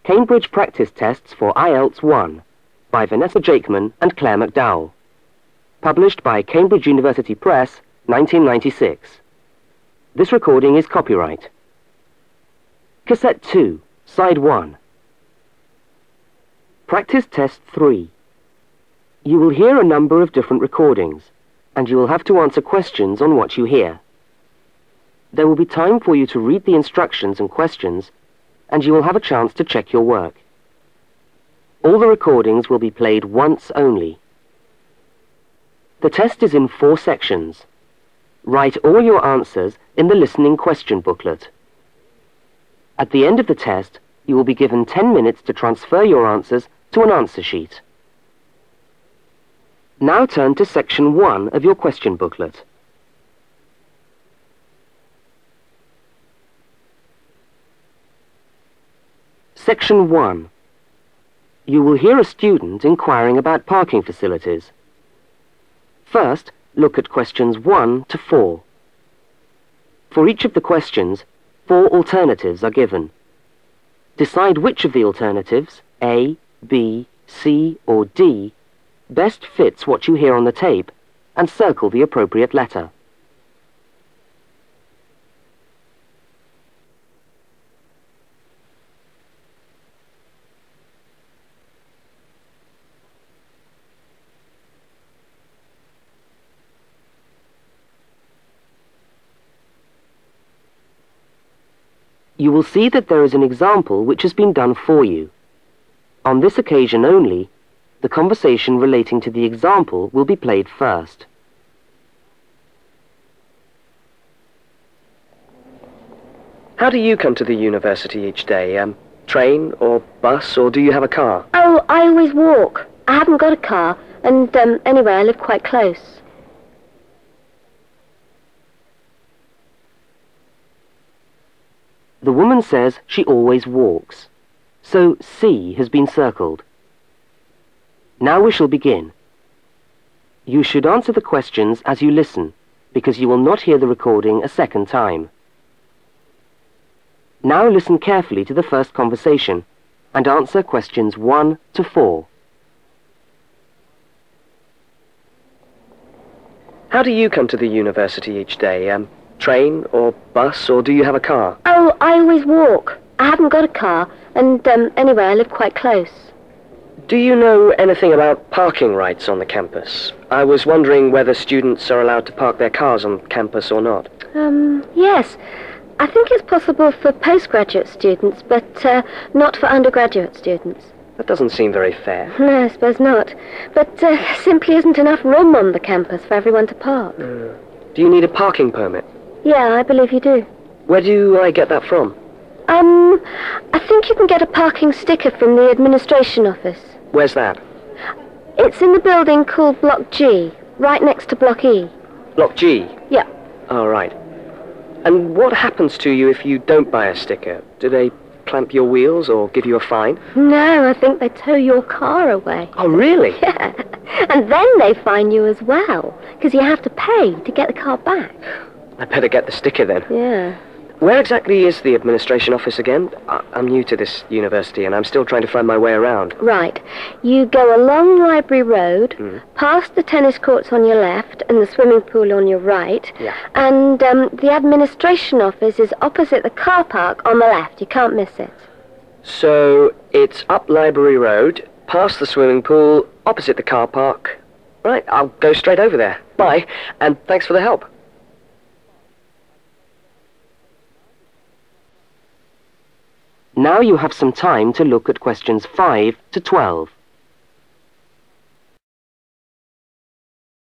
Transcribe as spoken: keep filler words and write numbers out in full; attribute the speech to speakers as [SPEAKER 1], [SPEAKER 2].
[SPEAKER 1] Cambridge Practice Tests for I E L T S one by Vanessa Jakeman and Claire McDowell. Published by Cambridge University Press, nineteen ninety-six. This recording is copyright. Cassette two, Side one. Practice Test three. You will hear a number of different recordings, and you will have to answer questions on what you hear. There will be time for you to read the instructions and questions, and you will have a chance to check your work. All the recordings will be played once only. The test is in four sections. Write all your answers in the listening question booklet. At the end of the test, you will be given ten minutes to transfer your answers to an answer sheet. Now turn to section one of your question booklet. Section one. You will hear a student inquiring about parking facilities. First, look at questions one to four. For each of the questions, four alternatives are given. Decide which of the alternatives, A, B, C or D, best fits what you hear on the tape, and circle the appropriate letter. You will see that there is an example which has been done for you. On this occasion only, the conversation relating to the example will be played first. How do you come to the university each day? Um, train or bus, or do you have a car?
[SPEAKER 2] Oh, I always walk. I haven't got a car, and um, anyway, I live quite close.
[SPEAKER 1] The woman says she always walks, so C has been circled. Now we shall begin. You should answer the questions as you listen, because you will not hear the recording a second time. Now listen carefully to the first conversation and answer questions one to four. How do you come to the university each day? Um, train or bus, or do you have a car?
[SPEAKER 2] Oh, I always walk. I haven't got a car, and um, anyway, I live quite close.
[SPEAKER 1] Do you know anything about parking rights on the campus? I was wondering whether students are allowed to park their cars on campus or not.
[SPEAKER 2] Um, yes. I think it's possible for postgraduate students, but uh, not for undergraduate students.
[SPEAKER 1] That doesn't seem very fair.
[SPEAKER 2] No, I suppose not. But uh, there simply isn't enough room on the campus for everyone to park.
[SPEAKER 1] Uh, do you need a parking permit?
[SPEAKER 2] Yeah, I believe you do.
[SPEAKER 1] Where do I get that from?
[SPEAKER 2] Um, I think you can get a parking sticker from the administration office.
[SPEAKER 1] Where's that?
[SPEAKER 2] It's in the building called Block G, right next to Block E.
[SPEAKER 1] Block G?
[SPEAKER 2] Yeah.
[SPEAKER 1] Oh, right. And what happens to you if you don't buy a sticker? Do they clamp your wheels or give you a fine?
[SPEAKER 2] No, I think they tow your car away.
[SPEAKER 1] Oh, really?
[SPEAKER 2] Yeah. And then they fine you as well, because you have to pay to get the car back.
[SPEAKER 1] I better get the sticker then.
[SPEAKER 2] Yeah.
[SPEAKER 1] Where exactly is the administration office again? I I'm new to this university and I'm still trying to find my way around.
[SPEAKER 2] Right. You go along Library Road,
[SPEAKER 1] Mm.
[SPEAKER 2] past the tennis courts on your left and the swimming pool on your right.
[SPEAKER 1] Yeah.
[SPEAKER 2] And um, the administration office is opposite the car park on the left. You can't miss it.
[SPEAKER 1] So it's up Library Road, past the swimming pool, opposite the car park. Right, I'll go straight over there. Bye, and thanks for the help. Now you have some time to look at questions five to twelve.